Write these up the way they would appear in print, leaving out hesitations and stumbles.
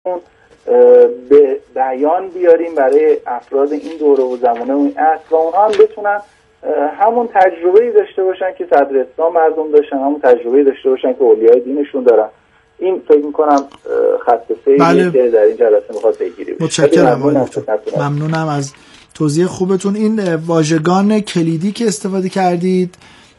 به بیان بیاریم برای افراد این دوره و زمانه و این عصر و اونها هم بتونن همون تجربه‌ای داشته باشن که صدر اسلام مردم داشتن، همون تجربه‌ای داشته باشن که اولیای دینشون دارن. این فکر می‌کنم خط سیری که در این جلسه می‌خواد پیگیری بشه. متشکرم. ممنونم از توضیح خوبتون. این واژگان کلیدی که استفاده کردید،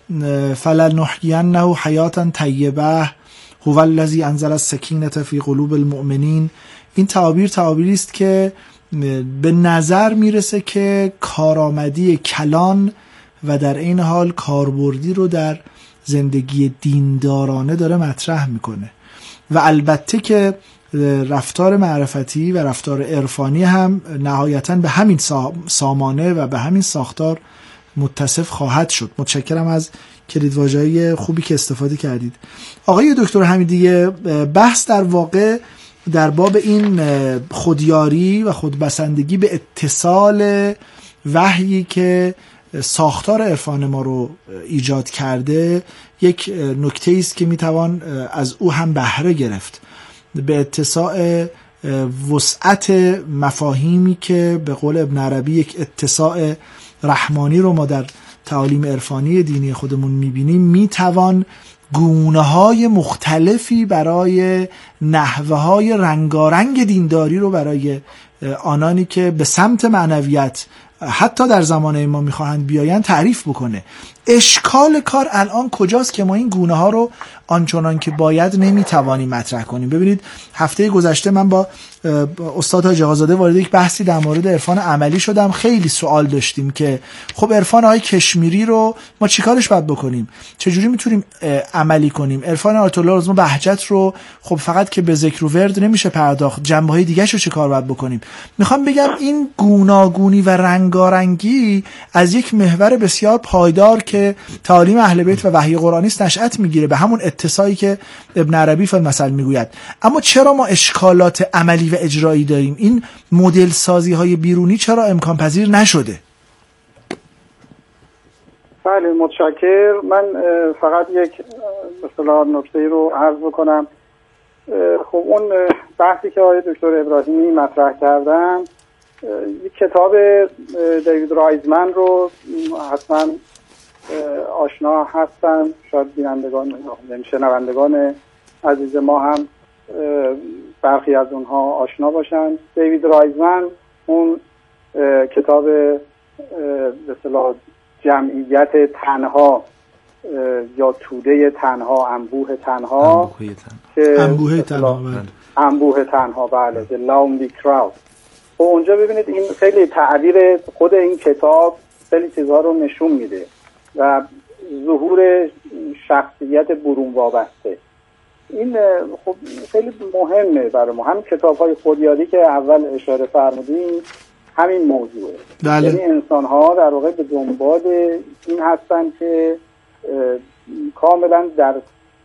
فلنحیینه حیاتا طیبه هو الذی انزل السکینة فی قلوب المؤمنین، این تعابیری است که به نظر میرسه که کارآمدی کلان و در این حال کاربردی رو در زندگی دیندارانه داره مطرح میکنه و البته که رفتار معرفتی و رفتار عرفانی هم نهایتاً به همین سامانه و به همین ساختار متصف خواهد شد. متشکرم از کلیدواژه‌های خوبی که استفاده کردید. آقای دکتر حمیدی، بحث در واقع در باب این خودیاری و خودبسندگی به اتصال وحیی که ساختار عرفان ما رو ایجاد کرده یک نکته است که میتوان از او هم بهره گرفت، به اتساع وسعت مفاهیمی که به قول ابن عربی یک اتساع رحمانی رو ما در تعالیم عرفانی دینی خودمون میبینیم، میتوان گونه‌های مختلفی برای نحوه‌های رنگارنگ دینداری رو برای آنانی که به سمت معنویت حتی در زمانه ما میخواهند بیایند تعریف بکنه. اشکال کار الان کجاست که ما این گونه ها رو آنچنان که باید نمیتوانیم مطرح کنیم؟ ببینید هفته گذشته من با استاد حاجی آقازاده وارد یک بحثی در مورد عرفان عملی شدم. خیلی سوال داشتیم که خب عرفان آقای کشمیری رو ما چیکارش باید بکنیم، چجوری میتونیم عملی کنیم؟ عرفان آیت الله رضا بهجت رو خب فقط که به ذکر و ورد نمیشه پرداخت، جنبه‌های دیگه رو چیکار باید بکنیم؟ میخوام بگم این گوناگونی و رنگارنگی از یک محور بسیار پایدار که تعالیم اهل بیت و وحی قرآنی است نشأت میگیره، به همون اتساعی که ابن عربی فی المثل میگوید. اما چرا ما اشکالات عملی و اجرایی داریم؟ این مدل سازی های بیرونی چرا امکان پذیر نشده؟ بله متشکر. من فقط یک اصطلاح نکته رو عرض بکنم. خب اون بحثی که آقای دکتر ابراهیمی مطرح کردن، یک کتاب دیوید رایزمن رو حتما آشنا هستن، شاید بینندگان شنوندگان عزیز ما هم برخی از اونها آشنا باشن. دیوید رایزمن اون کتاب به اصطلاح جمعیت تنها یا توده تنها، انبوه تنها، انبوه تنها بله، The Lonely Crowd. و اونجا ببینید این خیلی تعبیر خود این کتاب خیلی چیزها رو نشون میده و ظهور شخصیت برون وابسته. این خب خیلی مهمه برای ما. هم کتاب‌های خودیاری که اول اشاره فرمودیم همین موضوعه. بله. یعنی انسان‌ها در واقع به دنبال این هستن که کاملا در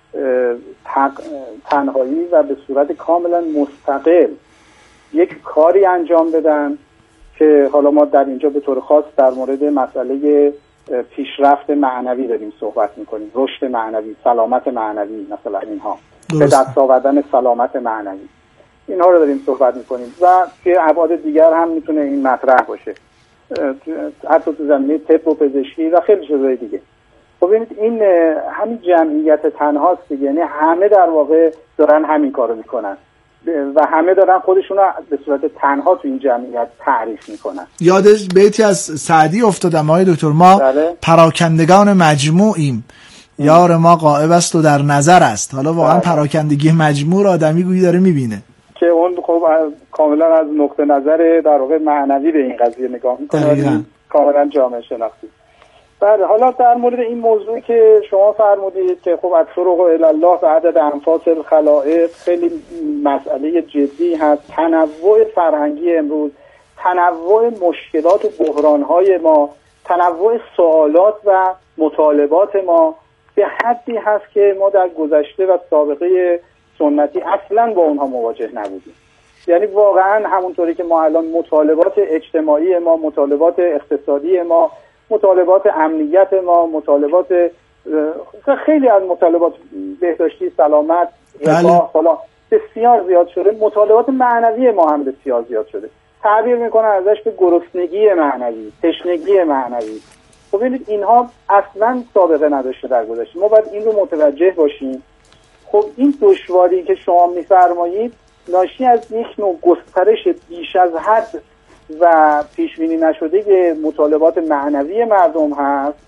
تنهایی و به صورت کاملا مستقل یک کاری انجام بدن که حالا ما در اینجا به طور خاص در مورد مسئله پیشرفت معنوی داریم صحبت میکنیم، رشد معنوی، سلامت معنوی، مثلا اینها، به دست آوردن سلامت معنوی، اینها رو داریم صحبت میکنیم و توی ابعاد دیگر هم میتونه این مطرح باشه، حتی تو زمینه طب و پزشکی و خیلی چیزای دیگه. خب ببینید این همین جمعیت تنهاست دیگه، یعنی همه در واقع دارن همین کارو میکنن و همه دارن خودشون رو به صورت تنها تو این جمعیت تعریف میکنن. یاد بیتی از سعدی افتادم آقای دکتر، ما بله. پراکندگان مجموعیم، یار ما غائب است و در نظر است. حالا واقعا پراکندگی مجموع آدمی گویی داره میبینه که اون خب کاملا از نقطه نظر در واقع معنوی به این قضیه نگاه میکنه، کاملا جامعه شناختی. بله، حالا در مورد این موضوعی که شما فرمودید که خب الطرق الی الله به عدد انفاس الخلائق خیلی مسئله جدی هست. تنوع فرهنگی امروز، تنوع مشکلات و بحران‌های ما، تنوع سوالات و مطالبات ما به حدی هست که ما در گذشته و سابقه سنتی اصلاً با اونها مواجه نبودیم. یعنی واقعاً همونطوری که ما الان مطالبات اجتماعی ما، مطالبات اقتصادی ما، مطالبات امنیت ما، مطالبات خیلی از مطالبات بهداشتی، سلامت، رفاه، بسیار زیاد شده، مطالبات معنوی ما هم بسیار زیاد شده. تعبیر میکنن ازش به گرسنگی معنوی، تشنگی معنوی. خب ببینید اینها اصلا سابقه نداشته در گذشته. ما باید این رو متوجه باشیم. خب این دشواری که شما میفرمایید ناشی از یک نوع گسترش بیش از حد و پیش بینی نشده مطالبات معنوی مردم هست،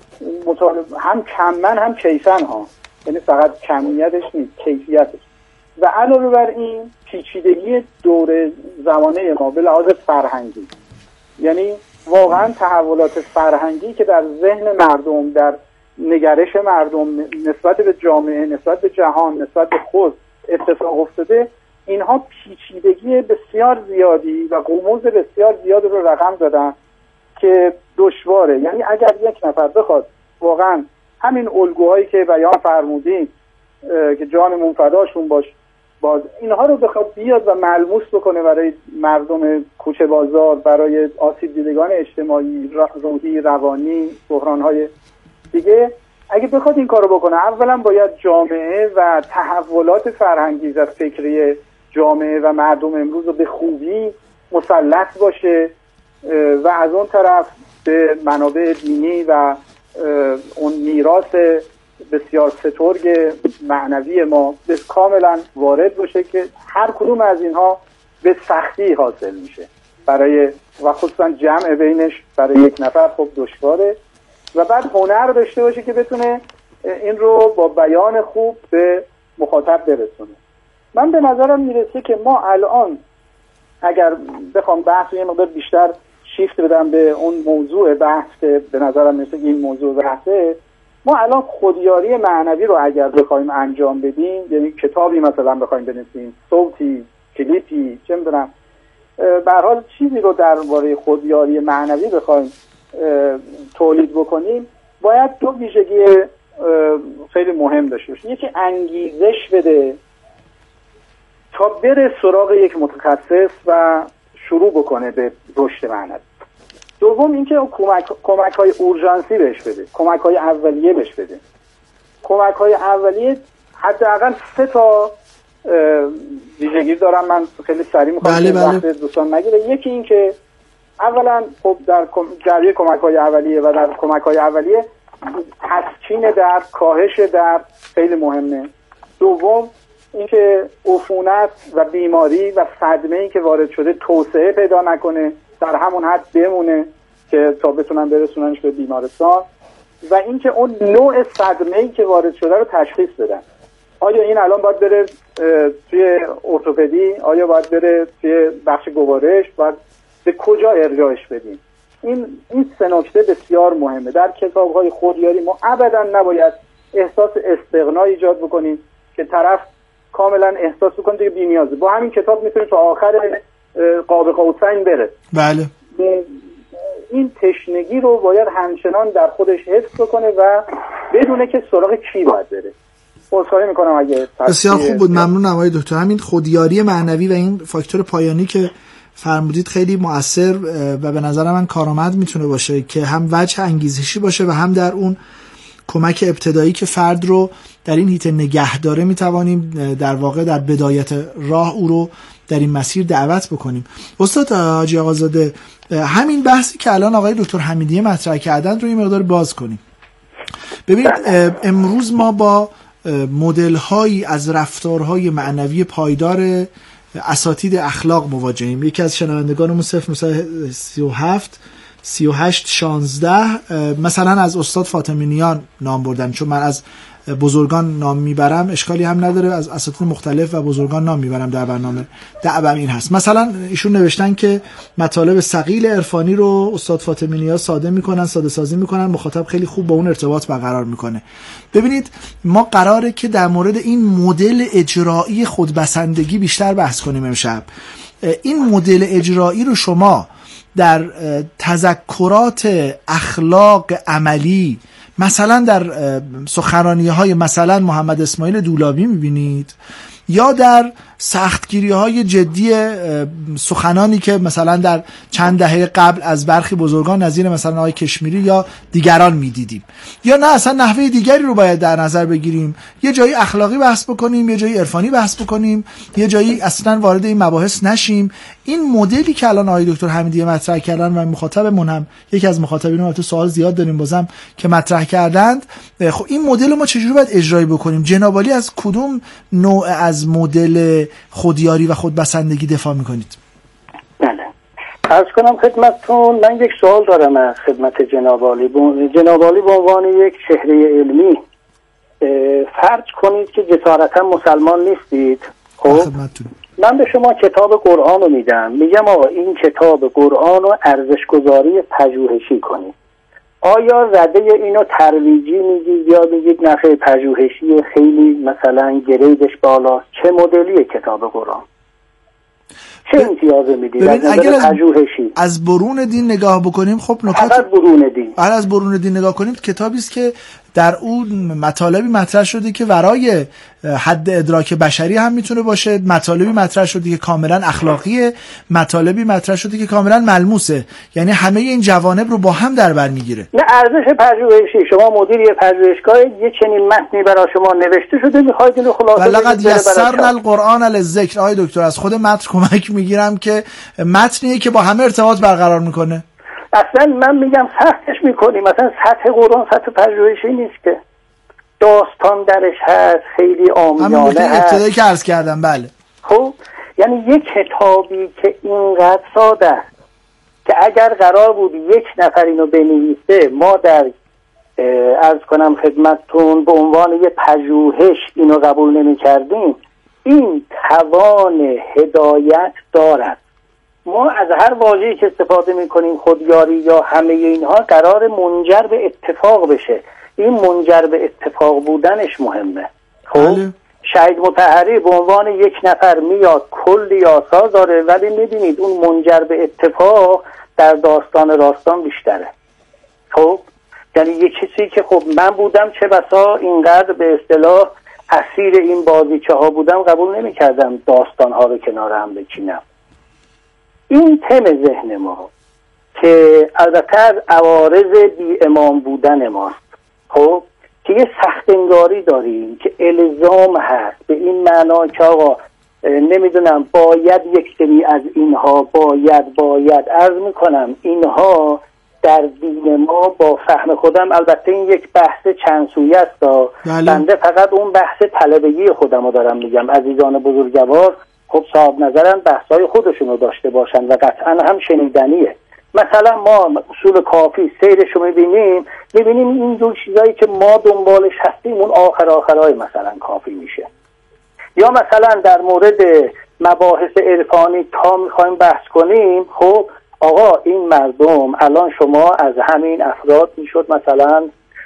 هم کمن هم کیفن ها، یعنی فقط کمیتش نیست، کیفیتش. و علاوه بر این پیچیدگی دور زمانه ما به لحاظ فرهنگی، یعنی واقعا تحولات فرهنگی که در ذهن مردم، در نگرش مردم نسبت به جامعه، نسبت به جهان، نسبت به خود اتفاق افتاده، اینها پیچیدگی بسیار زیادی و غموض بسیار زیاد رو رقم دادن که دشواره. یعنی اگر یک نفر بخواد واقعا همین الگوهایی که بیان فرمودید که جانمون فداشون باز اینها رو بخواد بیاد و ملموس بکنه برای مردم کوچه بازار، برای آسیب دیدگان اجتماعی، روحی، روانی، بحران‌های دیگه، اگه بخواد این کارو بکنه، اولا باید جامعه و تحولات فرهنگی و فکری جامعه و مردم امروز رو به خوبی مسلط باشه و از اون طرف به منابع دینی و اون میراث بسیار سترگ معنوی ما کاملا وارد باشه که هر کدوم از اینها به سختی حاصل میشه برای و خصوصا جمع بینش برای یک نفر خب دشواره، و بعد هنر داشته باشه که بتونه این رو با بیان خوب به مخاطب برسونه. من به نظرم میرسه که ما الان اگر بخوام بحث رو یه مقدار بیشتر شیفت بدم به اون موضوع بحث که به نظرم میرسه این موضوع بحثه، ما الان خودیاری معنوی رو اگر بخوایم انجام بدیم، یعنی کتابی مثلا بخوایم بنویسیم، صوتی، کلیپی، چه میدونم، به هر حال چیزی رو درباره خودیاری معنوی بخوایم تولید بکنیم، باید دو ویژگی خیلی مهم داشته باشه. یکی انگیزش بده تا بره سراغ یک متخصص و شروع بکنه به رشد معنوی. دوم اینکه کمک‌های اورژانسی بهش بده، کمک‌های اولیه بهش بده. کمک‌های اولیه حداقل 3 تا ویژگی دارم، من خیلی سریع می‌خوام وقت دوستان نگیره. یکی این که اولا خب در جریان کمک‌های اولیه و در کمک‌های اولیه تسکین درد، کاهش درد خیلی مهمه. دوم اینکه عفونت و بیماری و صدمه‌ای که وارد شده توسعه پیدا نکنه، در همون حد بمونه که تا بتونن برسوننش به بیمارستان. و اینکه اون نوع صدمه‌ای که وارد شده رو تشخیص بدن. آیا این الان باید بره توی ارتوپدی؟ آیا باید بره توی بخش گوارش؟ باید به کجا ارجاعش بدیم؟ این 3 نکته بسیار مهمه. در کتاب‌های خودیاری ما ابداً نباید احساس استغنا ایجاد بکنیم که طرف کاملا احساس بکنه دیگه بی‌نیازه. با همین کتاب میتونه تا آخر قاب قوسین بره. بله. این تشنگی رو باید همچنان در خودش حفظ بکنه و بدونه که سراغ کی باید بره. عذرخواهی میکنم اگه بسیار خوب بود، ممنونم آقای دکتر. همین خودیاری معنوی و این فاکتور پایانی که فرمودید خیلی مؤثر و به نظر من کارآمد میتونه باشه که هم وجه انگیزشی باشه و هم در اون کمک ابتدایی که فرد رو در این حیطه نگه داره میتوانیم در واقع در بدایت راه او رو در این مسیر دعوت بکنیم. استاد حاجی آقازاده، همین بحثی که الان آقای دکتر حمیدیه مطرح کردن رو یه مقدار باز کنیم. ببینید امروز ما با مدل‌هایی از رفتارهای معنوی پایدار اساتید اخلاق مواجهیم. یکی از شنوندگانمون 037 38 16 مثلا از استاد فاطمی‌نیان نام بردن، چون من از بزرگان نام میبرم اشکالی هم نداره، از اساتید مختلف و بزرگان نام میبرم در برنامه. دعوام این هست. مثلا ایشون نوشتن که مطالب ثقیل عرفانی رو استاد فاطمی‌نیا ساده میکنن، ساده سازی میکنن، مخاطب خیلی خوب با اون ارتباط برقرار میکنه. ببینید ما قراره که در مورد این مدل اجرایی خودبسندگی بیشتر بحث کنیم امشب. این مدل اجرایی رو شما در تذکرات اخلاق عملی مثلا در سخنرانی‌های مثلا محمد اسماعیل دولابی می‌بینید یا در سختگیری‌های جدی سخنانی که مثلا در چند دهه قبل از برخی بزرگان نظیر مثلا آقای کشمیری یا دیگران میدیدیم، یا نه اصلا نحوه دیگری رو باید در نظر بگیریم، یه جایی اخلاقی بحث بکنیم، یه جایی عرفانی بحث بکنیم، یه جایی اصلا وارد این مباحث نشیم. این مدلی که الان آقای دکتر حمیدی مطرح کردن و مخاطبمون هم یکی از مخاطبین ما تو سوال زیاد داریم بازم که مطرح کردند، خب این مدل ما چجوری باید اجرایی بکنیم؟ جناب عالی از کدوم نوع از مدل خودیاری و خودبسندگی دفاع میکنید؟ بله، عرض کنم خدمتتون، من یک سوال دارم از خدمت جناب عالی. جناب عالی به عنوان یک چهره علمی فرض کنید که جسارتا مسلمان نیستید. خب من به شما کتاب قرآن رو میدم، میگم آقا این کتاب قرآن رو ارزش‌گذاری پژوهشی کنید. آیا رده اینو ترویجی میگید یا میگید نفع پژوهشی خیلی مثلا گریدش بالاست؟ چه مدلیه کتاب قرآن؟ چه امتیازی میدید اگر از برون دین نگاه بکنیم؟ خب فقط برون دین. از برون دین نگاه کنیم، کتابی است که در اون مطالبی مطرح شده که ورای حد ادراک بشری هم میتونه باشه، مطالبی مطرح شده که کاملا اخلاقیه، مطالبی مطرح شده که کاملا ملموسه، یعنی همه این جوانب رو با هم در بر میگیره. نه ارزش پژوهشی، شما مدیر یه پژوهشگاه یه چنین متنی برای شما نوشته شده، میخواید اینو خلاصه ولقد یسرنا القرآن للذکر. آقای دکتر از خود متن کمک میگیرم که متنیه که با همه ارتباط برقرار میکنه. اصلا من میگم سختش میکنیم، مثلا سطح قرآن سطح پژوهشی نیست که، داستان درش هست، خیلی عامیانه هست. ابتدایی که عرض کردم. بله. خب یعنی یک کتابی که اینقدر ساده است که اگر قرار بود یک نفر اینو بنویسه، ما در عرض کنم خدمتتون به عنوان یه پژوهش اینو قبول نمی کردیم، این توان هدایت دارد. ما از هر واژه‌ای که استفاده می‌کنیم، خودیاری یا همه اینها، قرار منجر به اتفاق بشه. این منجر به اتفاق بودنش مهمه. خب شهید مطهری به عنوان یک نفر میاد کلی آثار داره، ولی می‌بینید اون منجر به اتفاق در داستان راستان بیشتره. خب یعنی یک کسی که خب من بودم چه بسا اینقدر به اصطلاح اسیر این بازیچه ها بودم، قبول نمی‌کردم داستان ها رو کنار هم بچینم. این تم ذهن ما که البته از عوارض بی امام بودن ماست، خب که یه سخت‌انگاری داریم که الزام هست به این معنا که آقا نمیدونم باید یک سری از اینها باید عرض میکنم اینها در دین ما با فهم خودم، البته این یک بحث چند سویه است، بنده فقط اون بحث طلبگی خودم رو دارم میگم. عزیزان بزرگوار خب صاحب نظرن بحثای خودشونو داشته باشن و قطعا هم شنیدنیه. مثلا ما اصول کافی سیرش رو میبینیم این دو چیزایی که ما دنبالش هستیم اون آخرهای مثلا کافی میشه. یا مثلا در مورد مباحث عرفانی تا میخوایم بحث کنیم، خب آقا این مردم الان شما از همین افراد میشد مثلا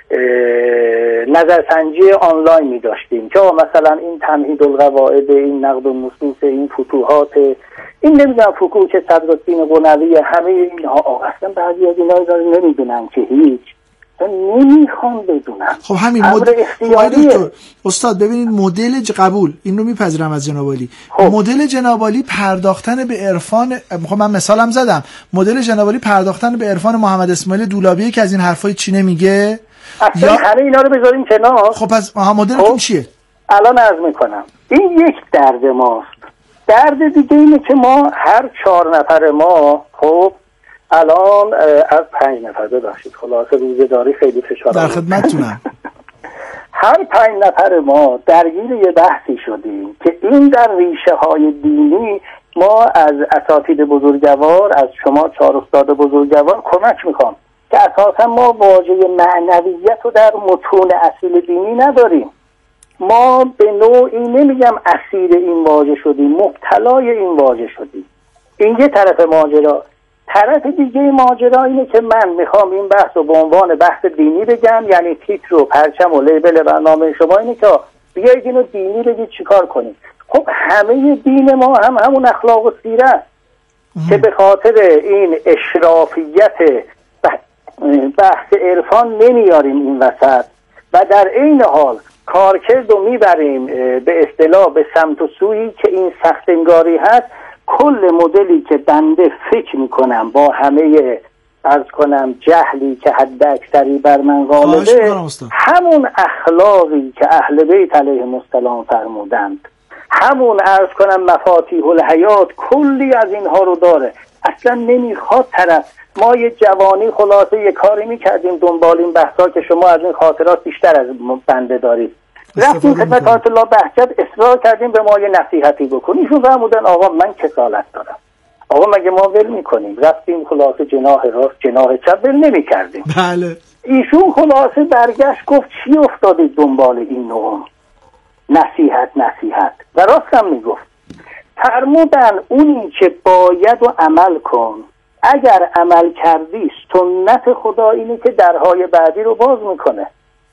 نظرسنجی آنلاین می داشتیم که مثلا این تمهید القواعد، این نقد النصوص، این فتوحات، این نمیدونم فکوک صدرالدین قنوی، همه اینها اصلا بعضی از اینا رو نمیدونن که هیچ نمیخوان بدونن. خب همین مدل استاد ببینید مدل قبول این رو میپذیرم از جناب عالی. مدل جناب عالی پرداختن به عرفان، خب من مثالم زدم، مدل جناب عالی پرداختن به عرفان محمد اسماعیل دولابی که از این حرفای چی نمیگه، اصلا همه اینا رو بذاریم کنار. خب پس مدلتون چیه؟ الان عرض میکنم این یک درد ماست. درد دیگه اینه که ما هر 4 نفر ما، خب الان از 5 نفر ببخشید خلاصه روزه‌داری خیلی فشار در خدمتتونم. هر 5 نفر ما درگیر یه بحثی شدیم که این در ریشه های دینی ما از اساتید بزرگوار، از شما 4 استاد بزرگوار کمک میخوام که اساسا ما واژه معنویت رو در متون اصیل دینی نداریم. ما به نوعی نمیگم اسیر این واژه شدیم، مبتلای این واژه شدیم. این یه طرف ماجرا. طرف دیگه ماجرا اینه که من میخوام این بحث رو به عنوان بحث دینی بگم، یعنی تیتر و پرچم و لیبل برنامه شما اینه که بیایید اینو دینی بگید چیکار کنید. خب همه دین ما هم همون اخلاق و سیرت که به خاطر این اشرافیت بحث عرفان نمیاریم این وسط و در این حال کارکرد رو میبریم به اصطلاح به سمت و سویی که این سخت انگاری هست. کل مدلی که بنده فکر میکنم با همه عرض کنم جهلی که حد اکثری بر من غالبه، همون اخلاقی که اهل بیت علیهم السلام فرمودند، همون عرض کنم مفاتیح الحیات کلی از اینها رو داره. اصلا نمیخواد طرف. ما یه جوانی خلاصه یه کاری میکردیم دنبال این بحثا که شما از این خاطرات بیشتر از بنده دارید. رفتیم خدمت آیت الله بهجت اصرار کردیم به ما یه نصیحتی بکنیم. ایشون فرمودن آقا من کسالت دارم. آقا مگه ما ول میکنیم؟ رفتیم خلاصه جناح راست جناح چپ ول نمیکردیم. بله. ایشون خلاصه برگشت گفت چی افتادید دنبال این نوع نصیحت و راستم میگفت. فرمودن اونی که باید و عمل کن، اگر عمل کردی سنت خدا اینه که درهای بعدی رو باز میکنه.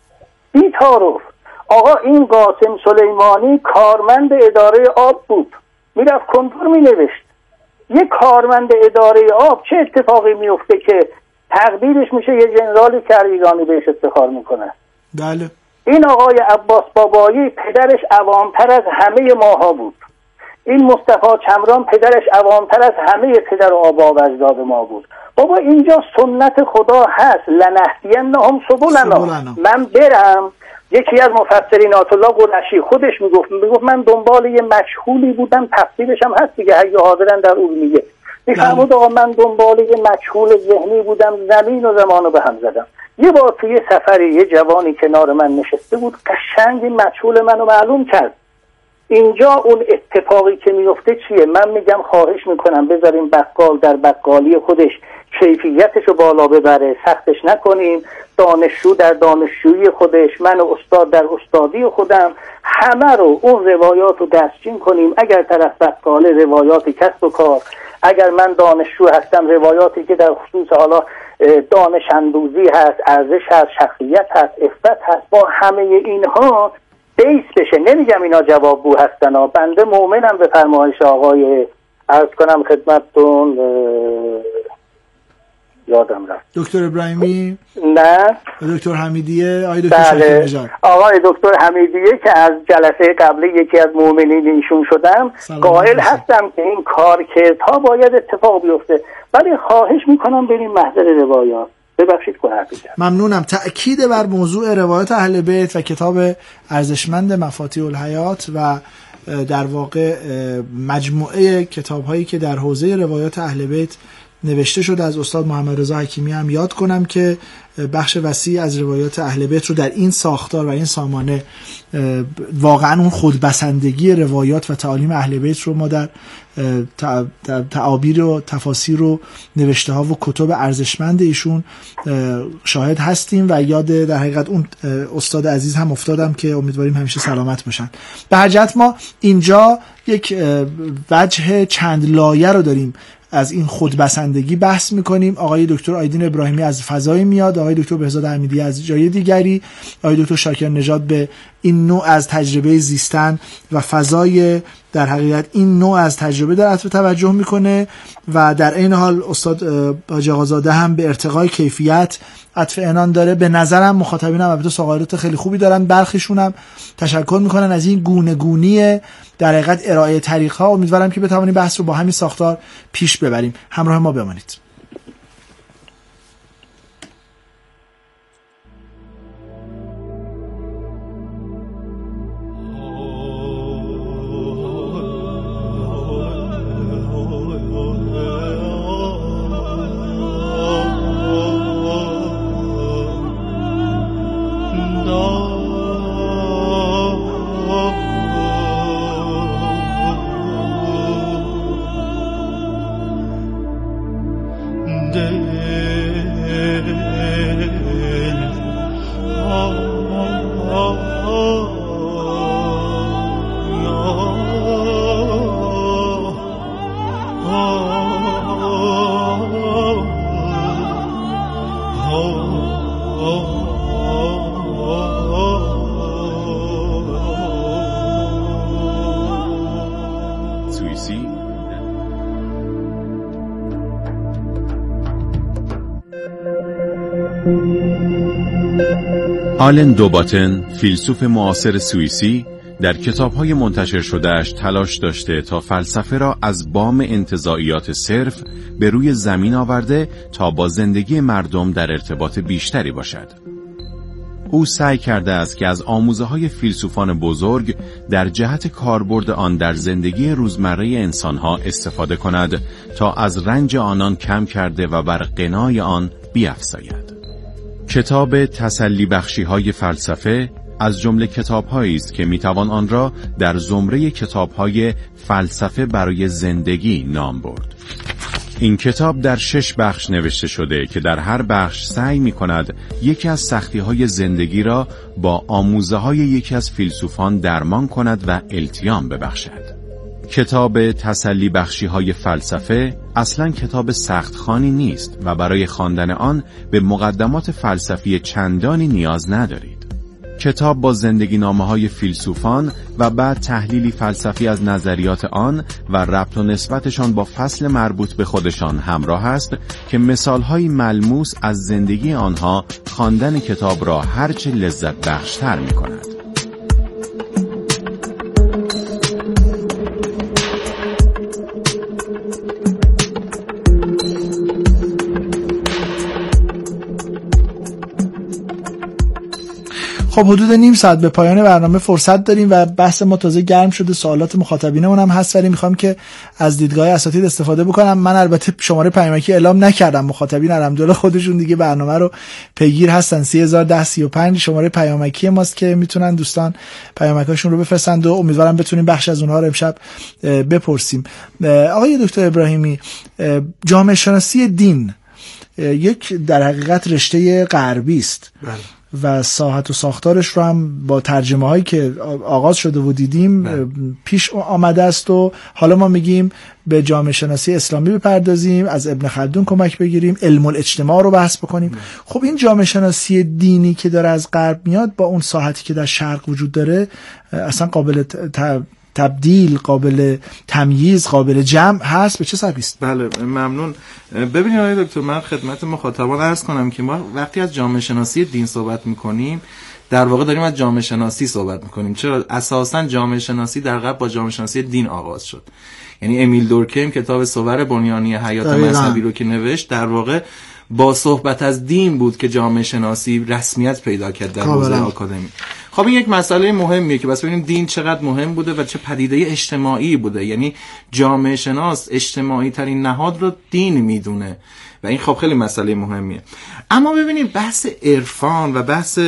بی تعارف. آقا این قاسم سلیمانی کارمند اداره آب بود، میرفت کنتور مینوشت. یه کارمند اداره آب چه اتفاقی میفته که تقدیرش میشه یه جنرالی که ایرانی بهش افتخار میکنه؟ بله. این آقای عباس بابایی پدرش عوامتر از همه ماها بود. این مصطفی چمران پدرش عوامتر از همه پدر و آبا و اجداد ما بود. بابا اینجا سنت خدا هست، لنهدینهم سبلنا. من برم، یکی از مفسرین آیت الله قرشی خودش میگفت من دنبال یه مجهولی بودم، تفسیرش هم هست دیگه، اگه حاضرن در اون میگه میفهمود آقا من دنبال یه مجهول ذهنی بودم، زمین و زمان رو به هم زدم. یه بار توی سفری یه جوانی کنار من نشسته بود، قشنگ این مجهول منو معلوم کرد. اینجا اون اتفاقی که میفته چیه؟ من میگم خواهش میکنم بذاریم بقال در بقالی خودش کیفیتش رو بالا ببره، سختش نکنیم. دانشجو در دانشجویی خودش، من و استاد در استادی خودم، همه رو اون روایات رو دستچین کنیم. اگر طرف بقال روایات کسب و کار، اگر من دانشجو هستم روایاتی که در خصوص حالا دانش اندوزی هست، ارزش هست، شخصیت هست، عفت هست، با همه اینها بیس بشه. نمیگم اینا جوابگو هستن ها. بنده مؤمنم به فرمایش آقای عرض کنم خدمتتون یادم رفت دکتر ابراهیمی، نه دکتر حمیدیه، آقای دکتر شاکر نژاد، آقای دکتر حمیدیه که از جلسه قبلی یکی از مؤمنین ایشون شدم، قائل هستم که این کارکردها باید اتفاق بیفته. ولی خواهش میکنم بریم محضر روایات. ببخشید که حرف زدم. ممنونم. تأکید بر موضوع روایات اهل بیت و کتاب ارزشمند مفاتیح الحیات و در واقع مجموعه کتاب‌هایی که در حوزه روایات اهل بیت نوشته شده از استاد محمد رضا حکیمی هم یاد کنم که بخش وسیع از روایات اهل بیت رو در این ساختار و این سامانه واقعا اون خودبسندگی روایات و تعالیم اهل بیت رو ما در تعابیر و تفاسیر و نوشته ها و کتب ارزشمند ایشون شاهد هستیم و یاد در حقیقت اون استاد عزیز هم افتادم که امیدواریم همیشه سلامت باشن. به هر جهت ما اینجا یک وجه چند لایه رو داریم از این خودبسندگی بحث میکنیم. آقای دکتر آیدین ابراهیمی از فضای میاد، آقای دکتر بهزاد حمیدی از جای دیگری، آقای دکتر شاکر نژاد به این نوع از تجربه زیستن و فضای در حقیقت این نوع از تجربه در عطف توجه میکنه و در این حال استاد حاجی آقازاده هم به ارتقای کیفیت عطف عنان داره. به نظرم مخاطبینم البته سوالات خیلی خوبی دارن، برخیشون هم تشکر میکنن از این گونه گونی در حقیقت ارائه طریق‌ها. امیدوارم که بتوانیم بحث رو با همین ساختار پیش ببریم. همراه ما بمانید. Thank you. آلن دوباتن، فیلسوف معاصر سوئیسی، در کتاب‌های منتشر شده‌اش تلاش داشته تا فلسفه را از بام انتزاعیات صرف به روی زمین آورده تا با زندگی مردم در ارتباط بیشتری باشد. او سعی کرده است که از آموزه‌های فیلسوفان بزرگ در جهت کاربرد آن در زندگی روزمره انسان‌ها استفاده کند تا از رنج آنان کم کرده و بر غنای آن بیفزاید. کتاب تسلی بخشی‌های فلسفه از جمله کتاب‌هایی است که میتوان آن را در زمره کتاب‌های فلسفه برای زندگی نام برد. این کتاب در 6 بخش نوشته شده که در هر بخش سعی می‌کند یکی از سختی‌های زندگی را با آموزه‌های یکی از فیلسوفان درمان کند و التیام ببخشد. کتاب تسلی بخشی‌های فلسفه اصلاً کتاب سخت‌خوانی نیست و برای خواندن آن به مقدمات فلسفی چندانی نیاز ندارید. کتاب با زندگی نامه‌های فیلسوفان و بعد تحلیلی فلسفی از نظریات آن و ربط و نسبتشان با فصل مربوط به خودشان همراه است که مثال‌های ملموس از زندگی آنها خواندن کتاب را هرچه لذت بخش‌تر می‌کند. خب حدود نیم ساعت به پایان برنامه فرصت داریم و بحث ما تازه گرم شده، سوالات مخاطبینمون هم هست، ولی میخوام که از دیدگاه اساتید استفاده بکنم. من البته شماره پیامکی اعلام نکردم، مخاطبین الحمدلله خودشون دیگه برنامه رو پیگیر هستن. 301035 شماره پیامکی ماست که میتونن دوستان پیامکاشون رو بفرستند و امیدوارم بتونیم بخش از اونها رو امشب بپرسیم. آقای دکتر ابراهیمی، جامعه شناسی دین یک در حقیقت رشته غربی است و ساحت و ساختارش رو هم با ترجمه هایی که آغاز شده و دیدیم پیش آمده است و حالا ما میگیم به جامعه شناسی اسلامی بپردازیم، از ابن خلدون کمک بگیریم، علم الاجتماع رو بحث بکنیم. خب این جامعه شناسی دینی که داره از غرب میاد با اون ساحتی که در شرق وجود داره اصلا قابل تبدیل، قابل تمییز، قابل جمع هست؟ به چه سببی است؟ بله ممنون. ببینید آقای دکتر، من خدمت مخاطبان عرض کنم که ما وقتی از جامعه شناسی دین صحبت میکنیم در واقع داریم از جامعه شناسی صحبت میکنیم. چرا؟ اساساً جامعه شناسی در غرب با جامعه شناسی دین آغاز شد. یعنی امیل دورکیم کتاب صور بنیانی حیات مذهبی رو که نوشت در واقع با صحبت از دین بود که جامعه شناسی رسمیت پیدا کرد در حوزه آکادمی. خب این یک مسئله مهمیه که بس ببینیم دین چقدر مهم بوده و چه پدیده اجتماعی بوده. یعنی جامعه شناس اجتماعی ترین نهاد رو دین میدونه و این خب خیلی مسئله مهمیه. اما ببینید بحث عرفان و بحث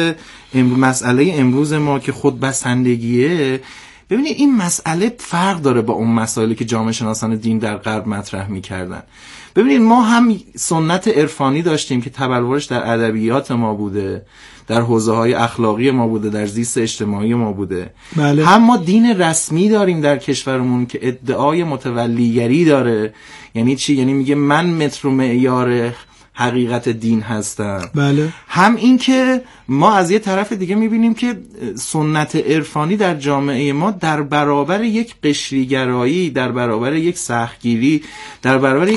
مسئله امروز ما که خودبسندگیه، ببینید این مسئله فرق داره با اون مسائلی که جامعه شناسان دین در غرب مطرح می‌کردن. ببینید ما هم سنت عرفانی داشتیم که تبلورش در ادبیات ما بوده، در حوزه‌های اخلاقی ما بوده، در زیست اجتماعی ما بوده. بله. هم ما دین رسمی داریم در کشورمون که ادعای متولیگری داره. یعنی چی؟ یعنی میگه من متر و معیار حقیقت دین هستن. بله. هم این که ما از یه طرف دیگه میبینیم که سنت عرفانی در جامعه ما در برابر یک قشریگرایی، در برابر یک سختگیری، در برابر یک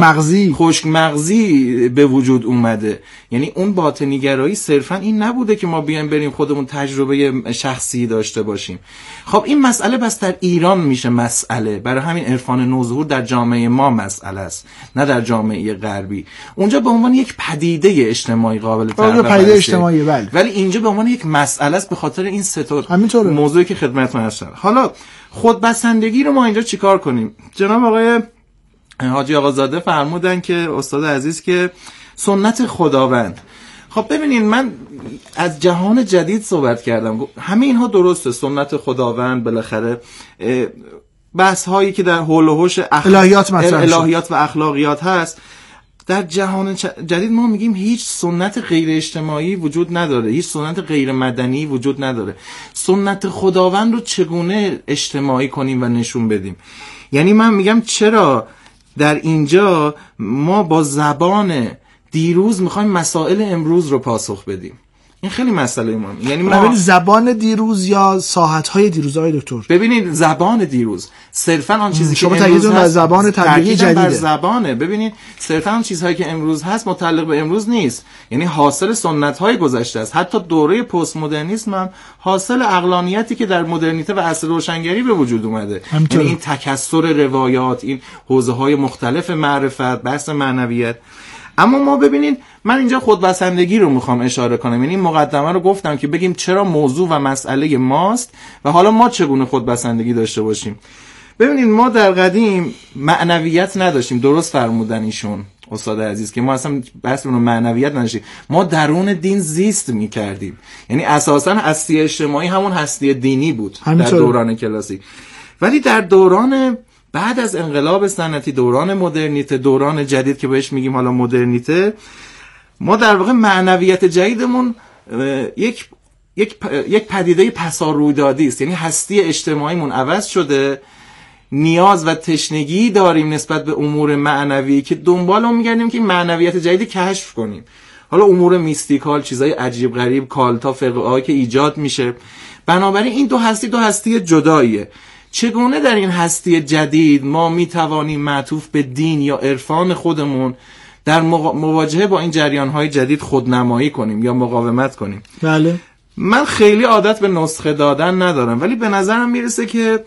خشک مغزی به وجود اومده. یعنی اون باطنیگرایی صرفا این نبوده که ما بیایم بریم خودمون تجربه شخصی داشته باشیم. خب این مسئله بس در ایران میشه مسئله، برای همین عرفان نوظهور در جامعه ما مسئله است، نه در جامعه غربی. اونجا به عنوان یک پدیده اجتماعی قابل تعریف پدیده اجتماعی، بله. ولی اینجا به عنوان یک مسئله است به خاطر این سه موضوعی که خدمتتون هستم. حالا خودبسندگی رو ما اینجا چیکار کنیم؟ جناب آقای حاجی آقازاده فرمودن که استاد عزیز که سنت خداوند. خب ببینید من از جهان جدید صحبت کردم، همه اینها درسته، سنت خداوند بالاخره بحث هایی که در حول و حوش الهیات و اخلاقیات هست. در جهان جدید ما میگیم هیچ سنت غیر اجتماعی وجود نداره، هیچ سنت غیر مدنی وجود نداره. سنت خداوند رو چگونه اجتماعی کنیم و نشون بدیم؟ یعنی من میگم چرا در اینجا ما با زبان دیروز میخوایم مسائل امروز رو پاسخ بدیم. این خیلی مسئله مهمه. یعنی ما زبان دیروز یا ساعت‌های دیروز آقای دکتر، ببینید زبان دیروز صرفا آن چیزی که امروز هست زبان تبلیغی جدیده، زبانه. ببینید صرفا آن چیزهایی که امروز هست متعلق به امروز نیست، یعنی حاصل سنت‌های گذشته است. حتی دوره پست مدرنیسم هم حاصل عقلانیتی که در مدرنیته و عصر روشنگری به وجود اومده. یعنی این تکثر روایات، این حوزه‌های مختلف معرفت، بحث معنویت. اما ما ببینید من اینجا خودبسندگی رو میخوام اشاره کنم، یعنی این مقدمه رو گفتم که بگیم چرا موضوع و مسئله ماست و حالا ما چگونه خودبسندگی داشته باشیم. ببینید ما در قدیم معنویت نداشتیم، درست فرمودن ایشون استاد عزیز که ما اصلا بحث اون معنویت نداشتیم، ما درون دین زیست میکردیم. یعنی اساسا هستی اجتماعی همون هستی دینی بود در دوران کلاسیک. ولی در دوران بعد از انقلاب صنعتی، دوران مدرنیته، دوران جدید که بهش میگیم حالا مدرنیته، ما در واقع معنویت جدیدمون یک پدیده پسارویدادی است. یعنی هستی اجتماعیمون عوض شده، نیاز و تشنگی داریم نسبت به امور معنوی که دنبال اون میگردیم که معنویت جدیدی کشف کنیم. حالا امور میستیکال، چیزای عجیب غریب، کالتا، فقه‌ای که ایجاد میشه. بنابراین این دو هستی جداییه. چگونه در این هستی جدید ما میتوانیم معطوف به دین یا عرفان خودمون در مواجهه با این جریان‌های جدید خودنمایی کنیم یا مقاومت کنیم؟ بله. من خیلی عادت به نسخه دادن ندارم، ولی به نظرم میرسه که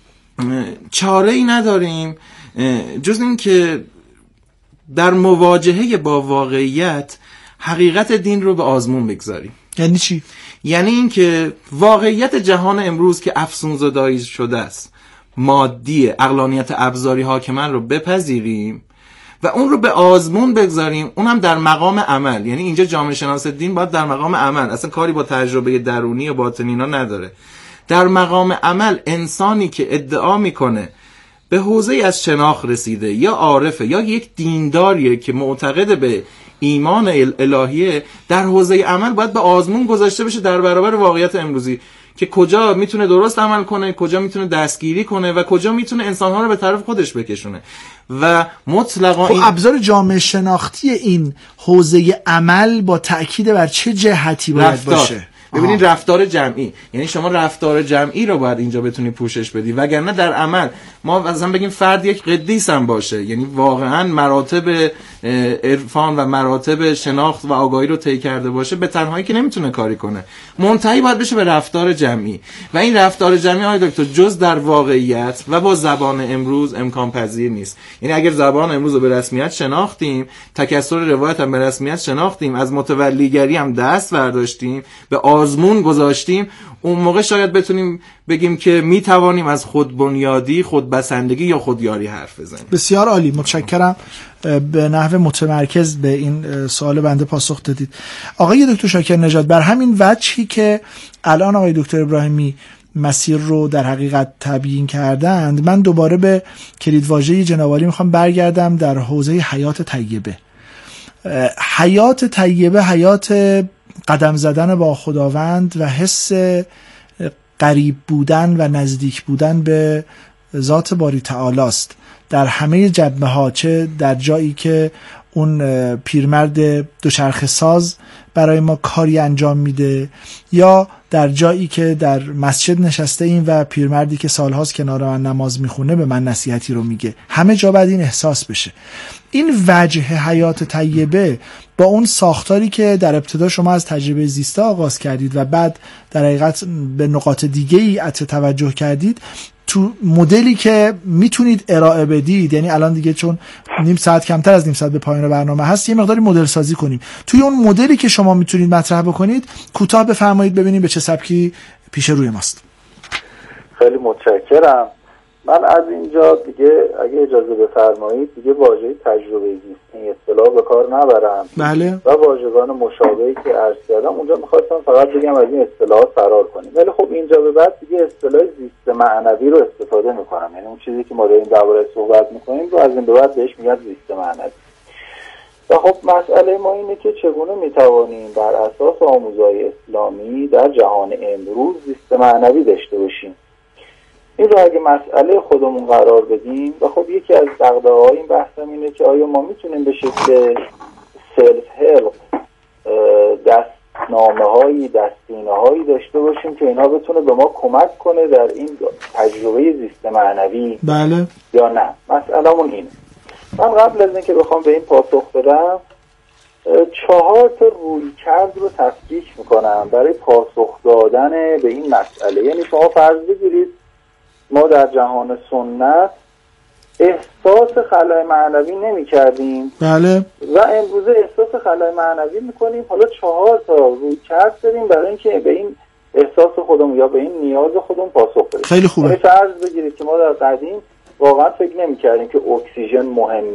چاره‌ای نداریم جز این که در مواجهه با واقعیت حقیقت دین رو به آزمون بگذاریم. یعنی چی؟ یعنی این که واقعیت جهان امروز که افسونزدایی شده است، مادی، عقلانیت ابزاری حاکمان رو بپذیریم و اون رو به آزمون بگذاریم، اونم در مقام عمل. یعنی اینجا جامعه شناس دین باید در مقام عمل، اصلا کاری با تجربه درونی و باطنی اینا نداره. در مقام عمل انسانی که ادعا میکنه به حوزه‌ای از شناخت رسیده یا عارفه یا یک دینداریه که معتقد به ایمان الهیه، در حوزه عمل باید به آزمون گذاشته بشه در برابر واقعیت امروزی که کجا میتونه درست عمل کنه، کجا میتونه دستگیری کنه و کجا میتونه انسانها رو به طرف خودش بکشونه. و مطلقا این ابزار جامعه شناختی این حوزه عمل با تأکید بر چه جهتی باید باشه؟ ببینید رفتار جمعی، یعنی شما رفتار جمعی رو باید اینجا بتونی پوشش بدی، وگرنه در عمل ما مثلا بگیم فرد یک قدیس هم باشه، یعنی واقعا مراتب عرفان و مراتب شناخت و آگاهی رو طی کرده باشه، به تنهایی که نمیتونه کاری کنه، منتهی باید بشه به رفتار جمعی. و این رفتار جمعی آقای دکتر جز در واقعیت و با زبان امروز امکان پذیر نیست. یعنی اگر زبان امروز رو به رسمیت شناختیم، تکثر روایت هم به رسمیت شناختیم، از متولیگری هم دست برداشتیم، به آزمون گذاشتیم، اون موقع شاید بتونیم بگیم که میتوانیم از خودبنیادی، خودبسندگی یا خودیاری حرف بزنیم. بسیار عالی، متشکرم. به نحو متمرکز به این سوال بنده پاسخ دادید. آقای دکتر شاکر نژاد، بر همین وجهی که الان آقای دکتر ابراهیمی مسیر رو در حقیقت تبیین کردند، من دوباره به کلیدواژه جناب عالی میخوام برگردم در حوزه حیات طیبه. حیات طیبه، حیات قدم زدن با خداوند و حس قریب بودن و نزدیک بودن به ذات باری تعالی است در همه جبهه ها، چه در جایی که اون پیرمرد دوچرخه ساز برای ما کاری انجام میده، یا در جایی که در مسجد نشسته ایم و پیرمردی که سالهاست کنار من نماز میخونه به من نصیحتی رو میگه. همه جا باید این احساس بشه. این وجه حیات طیبه با اون ساختاری که در ابتدا شما از تجربه زیسته آغاز کردید و بعد در حقیقت به نقاط دیگه‌ای توجه کردید، تو مدلی که میتونید ارائه بدید، یعنی الان دیگه چون نیم ساعت کمتر از نیم ساعت به پایان برنامه هست، یه مقداری مدل سازی کنیم. توی اون مدلی که شما میتونید مطرح بکنید کوتاه بفرمایید ببینیم به چه سبکی پیش روی ماست. خیلی متشکرم. من از اینجا دیگه اگه اجازه بفرمایید دیگه واژه تجربه زیستی اصطلاح به کار نبرم. بله. و واژگان مشابهی که عرض کردم اونجا می‌خواستم فقط بگم از این اصطلاحات فرار کنیم. ولی خب اینجا به بعد دیگه اصطلاح زیست معنوی رو استفاده می‌کنم. یعنی اون چیزی که ما داریم درباره‌اش صحبت می‌کنیم رو از این به بعد بهش میگن زیست معنوی. و خب مسئله ما اینه که چگونه می‌توانیم بر اساس آموزهای اسلامی در جهان امروز زیست معنوی داشته باشیم. این رو اگه مسئله خودمون قرار بدیم، و خب یکی از دغدغه‌های این بحثم اینه که آیا ما میتونیم به شکل سلف هلپ راهنامه‌هایی، دستینه‌هایی داشته باشیم که اینا بتونه به ما کمک کنه در این تجربه زیست معنوی. بله یا نه؟ مسئله‌مون اینه. من قبل از اینکه بخوام به این پاسخ بدم 4 تا رویکرد رو تفکیک میکنم برای پاسخ دادن به این مسئله. یعنی شما فرض بگیرید ما در جهان سنت احساس خلای معنوی نمی کردیم. بله. و امروزه احساس خلای معنوی میکنیم. حالا 4 تا رویکرد داریم برای اینکه به این احساس خودمون یا به این نیاز خودمون پاسخ بدیم. خیلی خوبه. فرض بگیرید که ما در قدیم واقعا فکر نمی کردیم که اکسیژن مهمه.